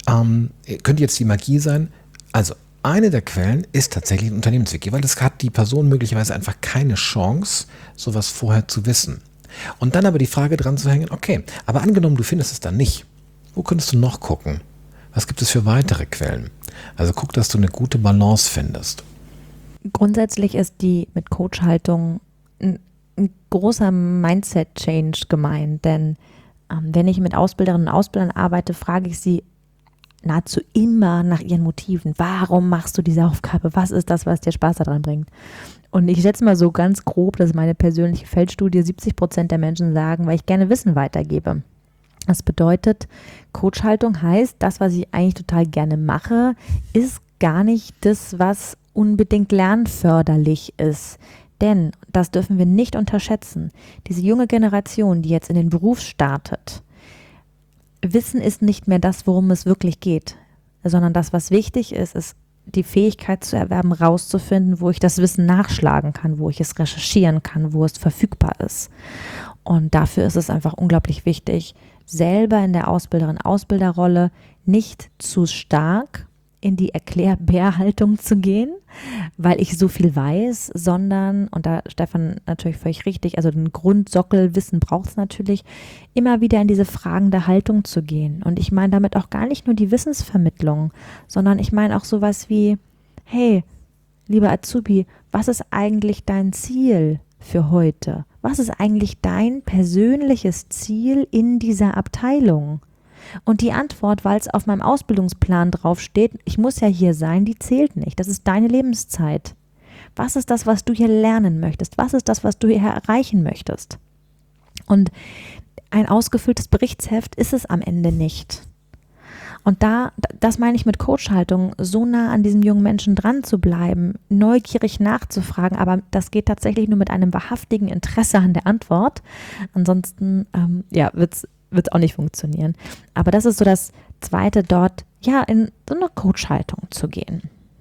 könnte jetzt die Magie sein, also eine der Quellen ist tatsächlich ein Unternehmenswiki, weil das hat die Person möglicherweise einfach keine Chance, sowas vorher zu wissen. Und dann aber die Frage dran zu hängen, okay, aber angenommen, du findest es dann nicht, wo könntest du noch gucken? Was gibt es für weitere Quellen? Also guck, dass du eine gute Balance findest. Grundsätzlich ist die mit Coach-Haltung ein großer Mindset-Change gemeint, denn wenn ich mit Ausbilderinnen und Ausbildern arbeite, frage ich sie nahezu immer nach ihren Motiven. Warum machst du diese Aufgabe? Was ist das, was dir Spaß daran bringt? Und ich schätze mal so ganz grob, das ist meine persönliche Feldstudie, 70% der Menschen sagen, weil ich gerne Wissen weitergebe. Das bedeutet, Coach-Haltung heißt, das, was ich eigentlich total gerne mache, ist gar nicht das, was unbedingt lernförderlich ist. Denn, das dürfen wir nicht unterschätzen, diese junge Generation, die jetzt in den Beruf startet, Wissen ist nicht mehr das, worum es wirklich geht, sondern das, was wichtig ist, ist die Fähigkeit zu erwerben, rauszufinden, wo ich das Wissen nachschlagen kann, wo ich es recherchieren kann, wo es verfügbar ist. Und dafür ist es einfach unglaublich wichtig, selber in der Ausbilderin-Ausbilderrolle nicht zu stark in die Erklärbär-Haltung zu gehen, weil ich so viel weiß, sondern, und da Stefan natürlich völlig richtig, also den Grundsockelwissen braucht es natürlich, immer wieder in diese fragende Haltung zu gehen. Und ich meine damit auch gar nicht nur die Wissensvermittlung, sondern ich meine auch sowas wie, hey, lieber Azubi, was ist eigentlich dein Ziel für heute? Was ist eigentlich dein persönliches Ziel in dieser Abteilung? Und die Antwort, weil es auf meinem Ausbildungsplan draufsteht, ich muss ja hier sein, die zählt nicht. Das ist deine Lebenszeit. Was ist das, was du hier lernen möchtest? Was ist das, was du hier erreichen möchtest? Und ein ausgefülltes Berichtsheft ist es am Ende nicht. Und das meine ich mit Coachhaltung, so nah an diesem jungen Menschen dran zu bleiben, neugierig nachzufragen, aber das geht tatsächlich nur mit einem wahrhaftigen Interesse an der Antwort. Ansonsten wird es auch nicht funktionieren. Aber das ist so das Zweite, dort in so eine Coachhaltung zu gehen.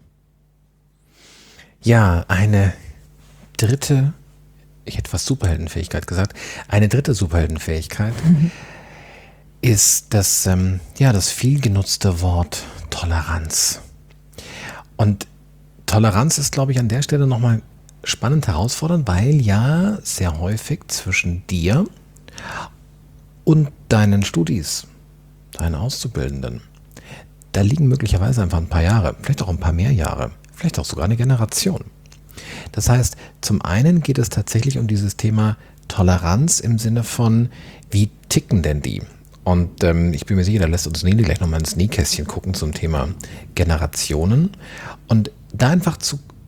Ja, eine dritte, ich hätte fast Superheldenfähigkeit gesagt, eine dritte Superheldenfähigkeit ist das viel genutzte Wort Toleranz. Und Toleranz ist, glaube ich, an der Stelle nochmal spannend herausfordernd, weil ja sehr häufig zwischen dir und deinen Studis, deinen Auszubildenden, da liegen möglicherweise einfach ein paar Jahre, vielleicht auch ein paar mehr Jahre, vielleicht auch sogar eine Generation. Das heißt, zum einen geht es tatsächlich um dieses Thema Toleranz im Sinne von, wie ticken denn die? Und ich bin mir sicher, da lässt uns Nele gleich nochmal ins Nähkästchen gucken zum Thema Generationen. Und da einfach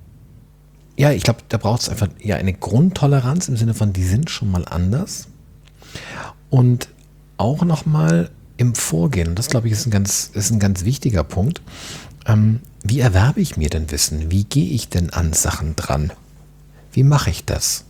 ich glaube, da braucht es einfach eine Grundtoleranz im Sinne von, die sind schon mal anders. Und auch nochmal im Vorgehen, und das glaube ich ist ein ganz wichtiger Punkt, wie erwerbe ich mir denn Wissen? Wie gehe ich denn an Sachen dran? Wie mache ich das?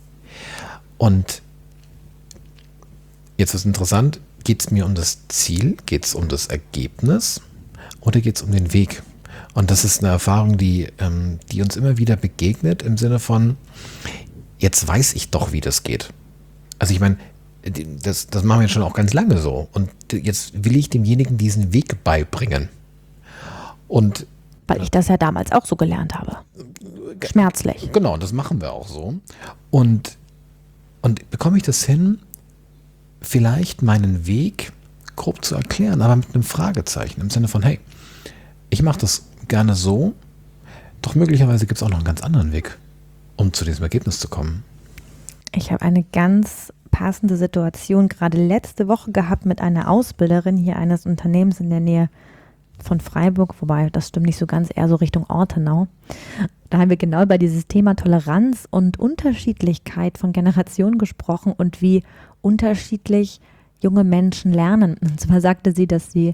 Und jetzt ist interessant, geht es mir um das Ziel, geht es um das Ergebnis oder geht es um den Weg? Und das ist eine Erfahrung, die uns immer wieder begegnet im Sinne von, jetzt weiß ich doch, wie das geht. Also ich meine, das machen wir schon auch ganz lange so. Und jetzt will ich demjenigen diesen Weg beibringen. Und weil ich das ja damals auch so gelernt habe. Schmerzlich. Genau, das machen wir auch so. Und bekomme ich das hin, vielleicht meinen Weg grob zu erklären, aber mit einem Fragezeichen im Sinne von, hey, ich mache das gerne so, doch möglicherweise gibt es auch noch einen ganz anderen Weg, um zu diesem Ergebnis zu kommen. Ich habe eine ganz passende Situation gerade letzte Woche gehabt mit einer Ausbilderin hier eines Unternehmens in der Nähe von Freiburg, wobei das stimmt nicht so ganz, eher so Richtung Ortenau. Da haben wir genau über dieses Thema Toleranz und Unterschiedlichkeit von Generationen gesprochen und wie unterschiedlich junge Menschen lernen. Und zwar sagte sie, dass sie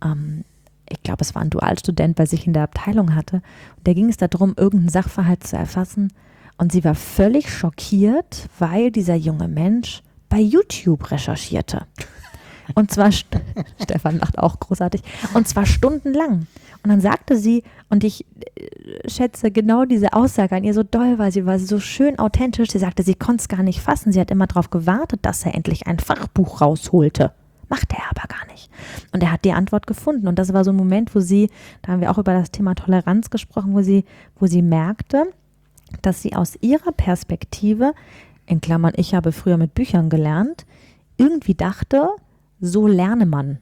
ich glaube, es war ein Dualstudent bei sich in der Abteilung hatte. Und da ging es darum, irgendeinen Sachverhalt zu erfassen. Und sie war völlig schockiert, weil dieser junge Mensch bei YouTube recherchierte. Und zwar, Stefan lacht auch großartig, und zwar stundenlang. Und dann sagte sie, und ich schätze genau diese Aussage an ihr so doll, weil sie war so schön authentisch. Sie sagte, sie konnte es gar nicht fassen. Sie hat immer darauf gewartet, dass er endlich ein Fachbuch rausholte. Macht er aber gar nicht. Und er hat die Antwort gefunden. Und das war so ein Moment, da haben wir auch über das Thema Toleranz gesprochen, wo sie merkte, dass sie aus ihrer Perspektive, in Klammern, ich habe früher mit Büchern gelernt, irgendwie dachte, so lerne man.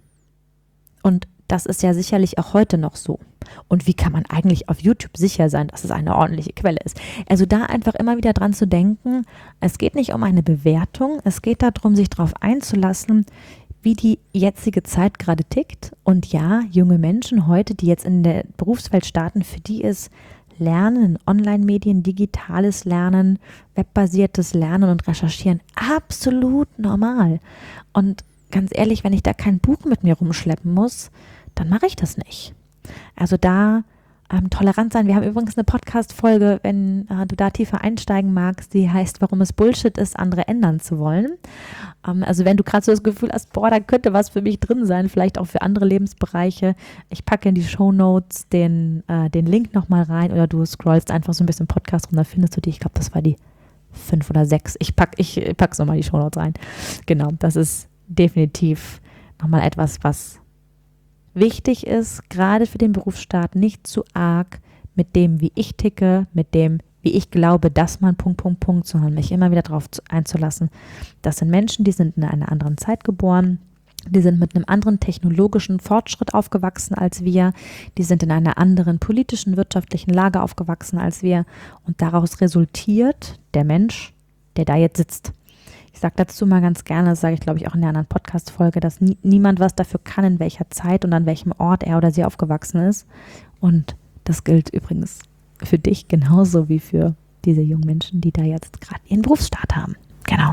Und das ist ja sicherlich auch heute noch so. Und wie kann man eigentlich auf YouTube sicher sein, dass es eine ordentliche Quelle ist? Also da einfach immer wieder dran zu denken, es geht nicht um eine Bewertung, es geht darum, sich darauf einzulassen, wie die jetzige Zeit gerade tickt. Und ja, junge Menschen heute, die jetzt in der Berufswelt starten, für die ist Lernen in Online-Medien, digitales Lernen, webbasiertes Lernen und Recherchieren absolut normal. Und ganz ehrlich, wenn ich da kein Buch mit mir rumschleppen muss, dann mache ich das nicht. Also da tolerant sein. Wir haben übrigens eine Podcast-Folge, wenn du da tiefer einsteigen magst, die heißt, warum es Bullshit ist, andere ändern zu wollen. Also wenn du gerade so das Gefühl hast, da könnte was für mich drin sein, vielleicht auch für andere Lebensbereiche. Ich packe in die Shownotes den Link nochmal rein oder du scrollst einfach so ein bisschen Podcast rum, da findest du die, ich glaube, das war die 5 oder 6. Ich pack's nochmal in die Shownotes rein. Genau, das ist definitiv nochmal etwas, was wichtig ist, gerade für den Berufsstart, nicht zu arg mit dem, wie ich ticke, mit dem, wie ich glaube, dass man ... sondern mich immer wieder darauf einzulassen. Das sind Menschen, die sind in einer anderen Zeit geboren, die sind mit einem anderen technologischen Fortschritt aufgewachsen als wir, die sind in einer anderen politischen, wirtschaftlichen Lage aufgewachsen als wir und daraus resultiert der Mensch, der da jetzt sitzt. Ich sage dazu mal ganz gerne, das sage ich glaube ich auch in der anderen Podcast-Folge, dass niemand was dafür kann, in welcher Zeit und an welchem Ort er oder sie aufgewachsen ist. Und das gilt übrigens für dich genauso wie für diese jungen Menschen, die da jetzt gerade ihren Berufsstart haben. Genau.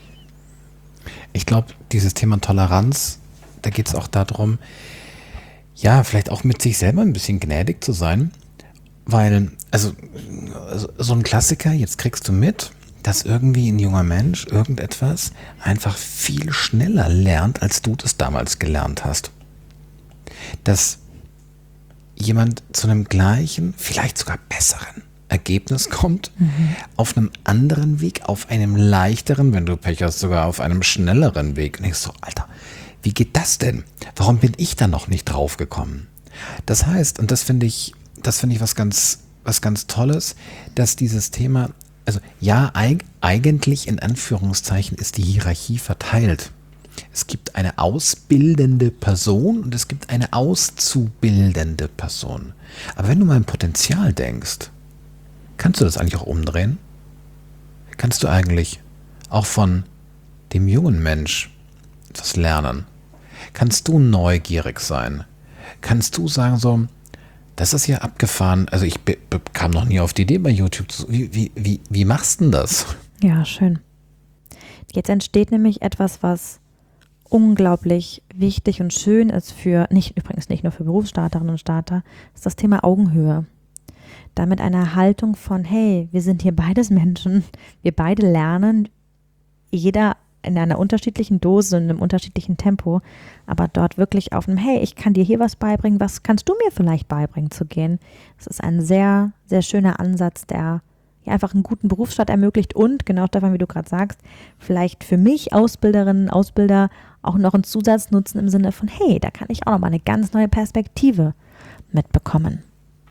Ich glaube, dieses Thema Toleranz, da geht es auch darum, ja, vielleicht auch mit sich selber ein bisschen gnädig zu sein, weil, also so ein Klassiker, jetzt kriegst du mit, dass irgendwie ein junger Mensch irgendetwas einfach viel schneller lernt, als du das damals gelernt hast. Dass jemand zu einem gleichen, vielleicht sogar besseren Ergebnis kommt, auf einem anderen Weg, auf einem leichteren, wenn du Pech hast, sogar auf einem schnelleren Weg. Und ich so, Alter, wie geht das denn? Warum bin ich da noch nicht drauf gekommen? Das heißt, und das finde ich was ganz Tolles, dass dieses Thema, also ja, eigentlich in Anführungszeichen ist die Hierarchie verteilt. Es gibt eine ausbildende Person und es gibt eine auszubildende Person. Aber wenn du mal an Potenzial denkst, kannst du das eigentlich auch umdrehen? Kannst du eigentlich auch von dem jungen Mensch etwas lernen? Kannst du neugierig sein? Kannst du sagen so, das ist ja abgefahren, also ich kam noch nie auf die Idee bei YouTube, wie machst du denn das? Ja, schön. Jetzt entsteht nämlich etwas, was unglaublich wichtig und schön ist übrigens nicht nur für Berufsstarterinnen und Starter, ist das Thema Augenhöhe. Damit eine Haltung von, hey, wir sind hier beides Menschen, wir beide lernen, jeder in einer unterschiedlichen Dose, in einem unterschiedlichen Tempo, aber dort wirklich auf einem, hey, ich kann dir hier was beibringen, was kannst du mir vielleicht beibringen zu gehen? Das ist ein sehr, sehr schöner Ansatz, der ja einfach einen guten Berufsstart ermöglicht und, genau Stefan, wie du gerade sagst, vielleicht für mich Ausbilderinnen, Ausbilder auch noch einen Zusatznutzen im Sinne von, hey, da kann ich auch nochmal eine ganz neue Perspektive mitbekommen.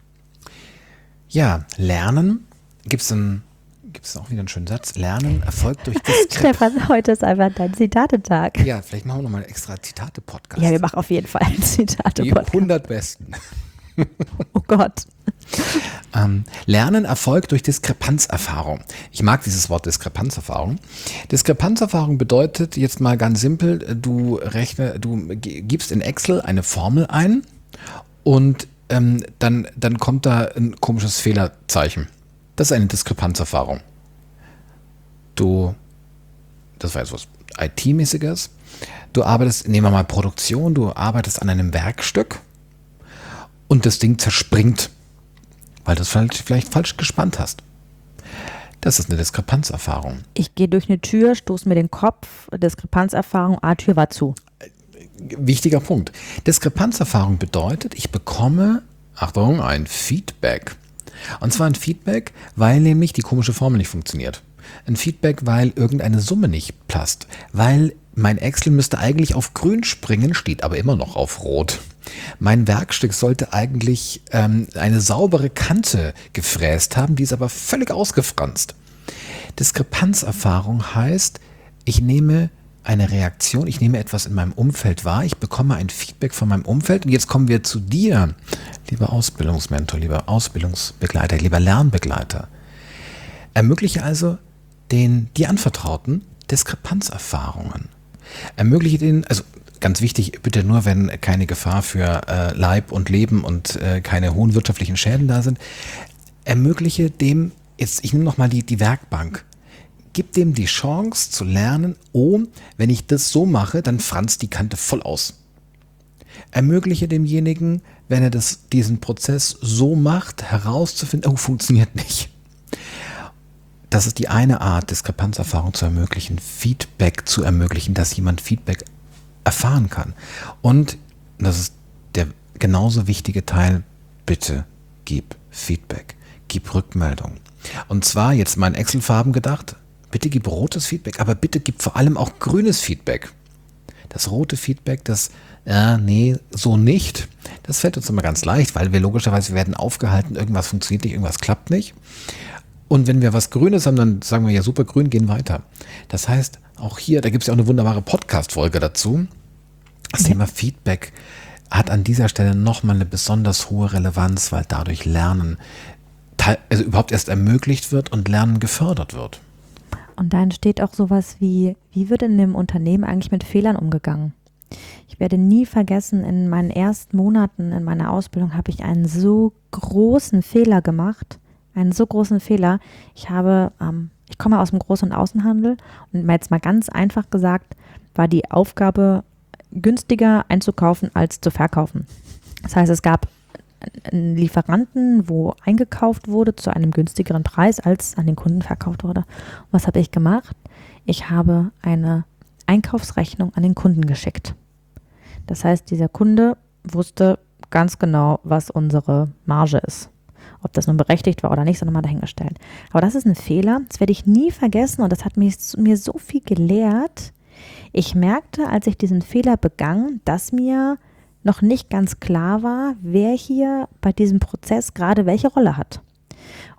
Ja, Lernen, gibt es auch wieder einen schönen Satz, Lernen erfolgt durch Diskrepanz. Stefan, heute ist einfach dein Zitatetag. Ja, vielleicht machen wir nochmal einen extra Zitate-Podcast. Ja, wir machen auf jeden Fall einen Die Zitate-Podcast. 100 besten. Oh Gott. Lernen erfolgt durch Diskrepanzerfahrung. Ich mag dieses Wort Diskrepanzerfahrung. Diskrepanzerfahrung bedeutet jetzt mal ganz simpel, du gibst in Excel eine Formel ein und dann kommt da ein komisches Fehlerzeichen. Das ist eine Diskrepanzerfahrung. Das war jetzt was IT-mäßiges. Du arbeitest, nehmen wir mal Produktion, du arbeitest an einem Werkstück und das Ding zerspringt, weil du es vielleicht falsch gespannt hast. Das ist eine Diskrepanzerfahrung. Ich gehe durch eine Tür, stoße mir den Kopf, Diskrepanzerfahrung, Tür war zu. Wichtiger Punkt. Diskrepanzerfahrung bedeutet, ich bekomme, Achtung, ein Feedback. Und zwar ein Feedback, weil nämlich die komische Formel nicht funktioniert. Ein Feedback, weil irgendeine Summe nicht passt. Weil mein Excel müsste eigentlich auf grün springen, steht aber immer noch auf rot. Mein Werkstück sollte eigentlich eine saubere Kante gefräst haben, die ist aber völlig ausgefranst. Diskrepanzerfahrung heißt, ich nehme eine Reaktion, ich nehme etwas in meinem Umfeld wahr, ich bekomme ein Feedback von meinem Umfeld und jetzt kommen wir zu dir, lieber Ausbildungsmentor, lieber Ausbildungsbegleiter, lieber Lernbegleiter. Ermögliche also die Anvertrauten Diskrepanzerfahrungen. Ermögliche denen, also ganz wichtig, bitte nur, wenn keine Gefahr für Leib und Leben und keine hohen wirtschaftlichen Schäden da sind, ermögliche dem, jetzt ich nehme nochmal die Werkbank, gib dem die Chance zu lernen, wenn ich das so mache, dann franzt die Kante voll aus. Ermögliche demjenigen, wenn er diesen Prozess so macht, herauszufinden, funktioniert nicht. Das ist die eine Art, Diskrepanzerfahrung zu ermöglichen, Feedback zu ermöglichen, dass jemand Feedback erfahren kann. Und das ist der genauso wichtige Teil, bitte gib Feedback, gib Rückmeldung. Und zwar jetzt mal in Excel-Farben gedacht, bitte gib rotes Feedback, aber bitte gib vor allem auch grünes Feedback. Das rote Feedback, nee, so nicht, das fällt uns immer ganz leicht, weil wir logischerweise werden aufgehalten, irgendwas funktioniert nicht, irgendwas klappt nicht. Und wenn wir was Grünes haben, dann sagen wir ja super grün, gehen weiter. Das heißt, auch hier, da gibt es ja auch eine wunderbare Podcast-Folge dazu. Das Thema Feedback hat an dieser Stelle nochmal eine besonders hohe Relevanz, weil dadurch Lernen überhaupt erst ermöglicht wird und Lernen gefördert wird. Und da entsteht auch sowas wie wird in dem Unternehmen eigentlich mit Fehlern umgegangen? Ich werde nie vergessen, in meinen ersten Monaten in meiner Ausbildung habe ich einen so großen Fehler gemacht. Einen so großen Fehler. Ich komme aus dem Groß- und Außenhandel und jetzt mal ganz einfach gesagt, war die Aufgabe, günstiger einzukaufen als zu verkaufen. Das heißt, es gab einen Lieferanten, wo eingekauft wurde zu einem günstigeren Preis, als an den Kunden verkauft wurde. Und was habe ich gemacht? Ich habe eine Einkaufsrechnung an den Kunden geschickt. Das heißt, dieser Kunde wusste ganz genau, was unsere Marge ist. Ob das nun berechtigt war oder nicht, sondern mal dahingestellt. Aber das ist ein Fehler, das werde ich nie vergessen und das hat mir so viel gelehrt. Ich merkte, als ich diesen Fehler begann, dass mir noch nicht ganz klar war, wer hier bei diesem Prozess gerade welche Rolle hat.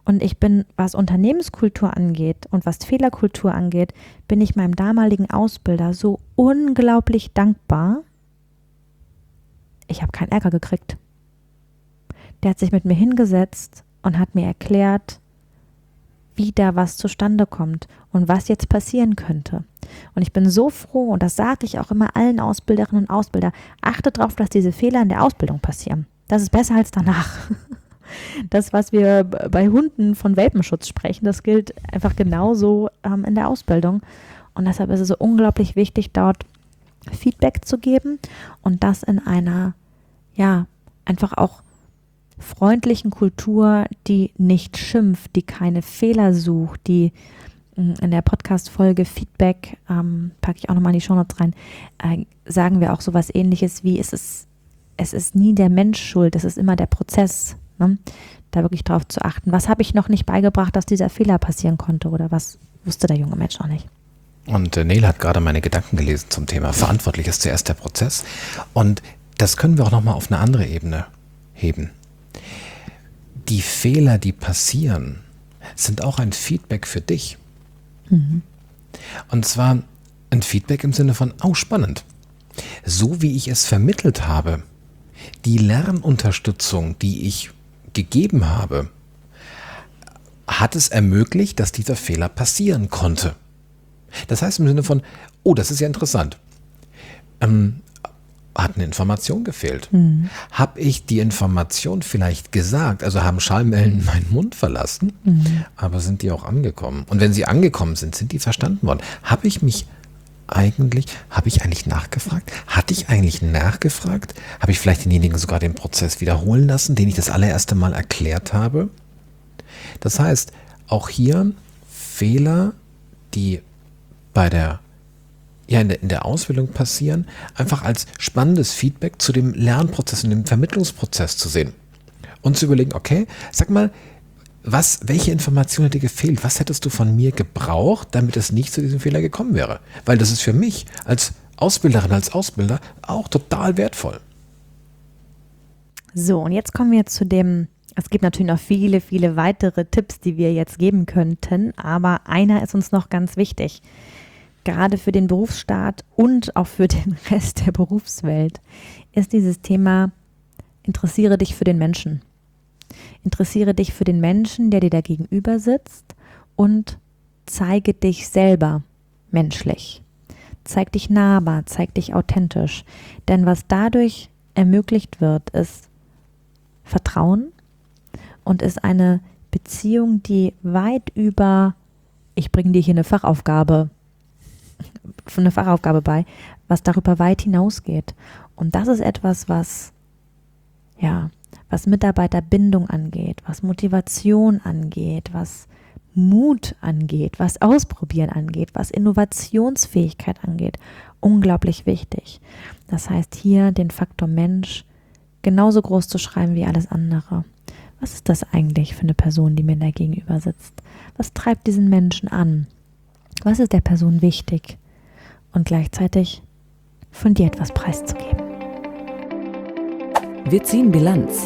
Und ich bin, was Unternehmenskultur angeht und was Fehlerkultur angeht, bin ich meinem damaligen Ausbilder so unglaublich dankbar. Ich habe keinen Ärger gekriegt. Der hat sich mit mir hingesetzt und hat mir erklärt, wie da was zustande kommt und was jetzt passieren könnte. Und ich bin so froh, und das sage ich auch immer allen Ausbilderinnen und Ausbildern, achtet darauf, dass diese Fehler in der Ausbildung passieren. Das ist besser als danach. Das, was wir bei Hunden von Welpenschutz sprechen, das gilt einfach genauso in der Ausbildung. Und deshalb ist es so unglaublich wichtig, dort Feedback zu geben und das in einer, ja, einfach auch freundlichen Kultur, die nicht schimpft, die keine Fehler sucht, die in der Podcast-Folge Feedback, packe ich auch nochmal in die Shownotes rein, sagen wir auch sowas Ähnliches wie, es ist nie der Mensch schuld, es ist immer der Prozess, ne? Da wirklich drauf zu achten. Was habe ich noch nicht beigebracht, dass dieser Fehler passieren konnte, oder was wusste der junge Mensch noch nicht? Und Nele hat gerade meine Gedanken gelesen zum Thema verantwortlich ist zuerst der Prozess. Und das können wir auch nochmal auf eine andere Ebene heben. Die Fehler, die passieren, sind auch ein Feedback für dich. Mhm. Und zwar ein Feedback im Sinne von, oh, spannend. So wie ich es vermittelt habe, die Lernunterstützung, die ich gegeben habe, hat es ermöglicht, dass dieser Fehler passieren konnte. Das heißt im Sinne von, oh, das ist ja interessant. Hat eine Information gefehlt. Habe ich die Information vielleicht gesagt, also haben Schallwellen meinen Mund verlassen, aber sind die auch angekommen? Und wenn sie angekommen sind, sind die verstanden worden? Habe ich eigentlich nachgefragt? Hatte ich eigentlich nachgefragt? Habe ich vielleicht denjenigen sogar den Prozess wiederholen lassen, den ich das allererste Mal erklärt habe? Das heißt, auch hier Fehler, die in der Ausbildung passieren, einfach als spannendes Feedback zu dem Lernprozess und dem Vermittlungsprozess zu sehen. Und zu überlegen, okay, sag mal, welche Information hat dir gefehlt? Was hättest du von mir gebraucht, damit es nicht zu diesem Fehler gekommen wäre? Weil das ist für mich als Ausbilderin, als Ausbilder auch total wertvoll. So, und jetzt kommen wir zu dem, es gibt natürlich noch viele, viele weitere Tipps, die wir jetzt geben könnten, aber einer ist uns noch ganz wichtig. Gerade für den Berufsstart und auch für den Rest der Berufswelt ist dieses Thema, interessiere dich für den Menschen. Interessiere dich für den Menschen, der dir da gegenüber sitzt, und zeige dich selber menschlich. Zeig dich nahbar, zeig dich authentisch. Denn was dadurch ermöglicht wird, ist Vertrauen und ist eine Beziehung, die weit über, ich bringe dir hier eine Fachaufgabe bei, was darüber weit hinausgeht. Und das ist etwas, was Mitarbeiterbindung angeht, was Motivation angeht, was Mut angeht, was Ausprobieren angeht, was Innovationsfähigkeit angeht, unglaublich wichtig. Das heißt, hier den Faktor Mensch genauso groß zu schreiben wie alles andere. Was ist das eigentlich für eine Person, die mir da gegenüber sitzt? Was treibt diesen Menschen an? Was ist der Person wichtig? Und gleichzeitig von dir etwas preiszugeben. Wir ziehen Bilanz.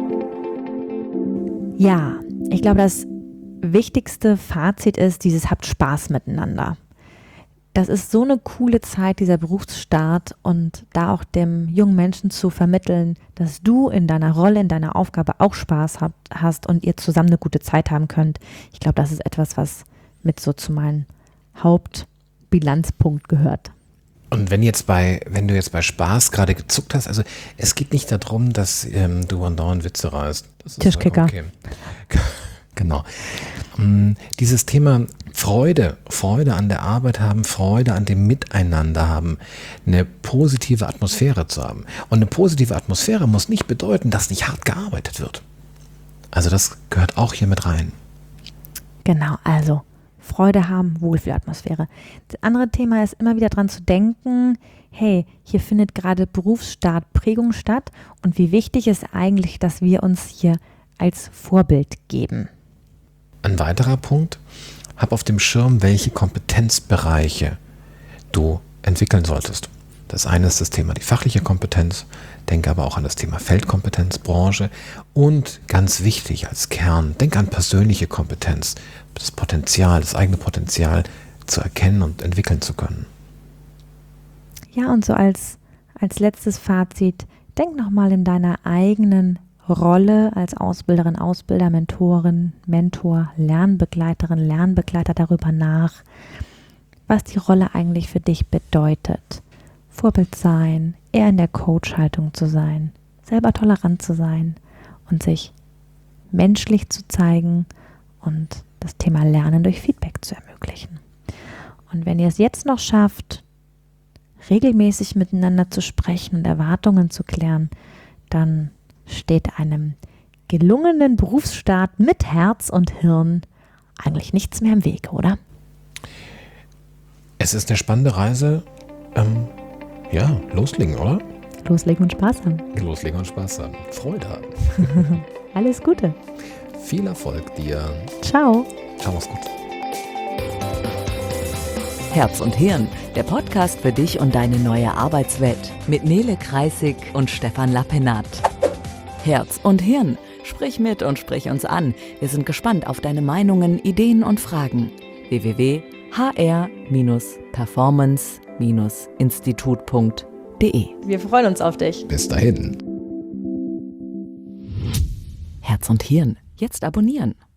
Ja, ich glaube, das wichtigste Fazit ist, habt Spaß miteinander. Das ist so eine coole Zeit, dieser Berufsstart, und da auch dem jungen Menschen zu vermitteln, dass du in deiner Rolle, in deiner Aufgabe auch Spaß hast und ihr zusammen eine gute Zeit haben könnt. Ich glaube, das ist etwas, was mit so zu meinem Hauptbilanzpunkt gehört. Und wenn du jetzt bei Spaß gerade gezuckt hast, also es geht nicht darum, dass du andauernd Witze reißt. Tischkicker. Okay. Genau. Dieses Thema Freude an der Arbeit haben, Freude an dem Miteinander haben, eine positive Atmosphäre zu haben. Und eine positive Atmosphäre muss nicht bedeuten, dass nicht hart gearbeitet wird. Also das gehört auch hier mit rein. Genau, also Freude haben, Wohlfühlatmosphäre. Das andere Thema ist immer wieder dran zu denken, hey, hier findet gerade Berufsstartprägung statt, und wie wichtig ist eigentlich, dass wir uns hier als Vorbild geben. Ein weiterer Punkt, hab auf dem Schirm, welche Kompetenzbereiche du entwickeln solltest. Das eine ist das Thema die fachliche Kompetenz, denke aber auch an das Thema Feldkompetenz, Branche und ganz wichtig als Kern, denk an persönliche Kompetenz, das Potenzial, das eigene Potenzial zu erkennen und entwickeln zu können. Ja, und so als letztes Fazit, denk nochmal in deiner eigenen Rolle als Ausbilderin, Ausbilder, Mentorin, Mentor, Lernbegleiterin, Lernbegleiter darüber nach, was die Rolle eigentlich für dich bedeutet. Vorbild sein, eher in der Coach-Haltung zu sein, selber tolerant zu sein und sich menschlich zu zeigen und das Thema Lernen durch Feedback zu ermöglichen. Und wenn ihr es jetzt noch schafft, regelmäßig miteinander zu sprechen und Erwartungen zu klären, dann steht einem gelungenen Berufsstart mit Herz und Hirn eigentlich nichts mehr im Weg, oder? Es ist eine spannende Reise. Loslegen, oder? Loslegen und Spaß haben. Loslegen und Spaß haben. Freude haben. Alles Gute. Viel Erfolg dir. Ciao. Ciao, mach's gut. Herz und Hirn, der Podcast für dich und deine neue Arbeitswelt mit Nele Kreissig und Stefan Lappenat. Herz und Hirn, sprich mit und sprich uns an. Wir sind gespannt auf deine Meinungen, Ideen und Fragen. www.hr-performance-institut.de. Wir freuen uns auf dich. Bis dahin. Herz und Hirn, jetzt abonnieren.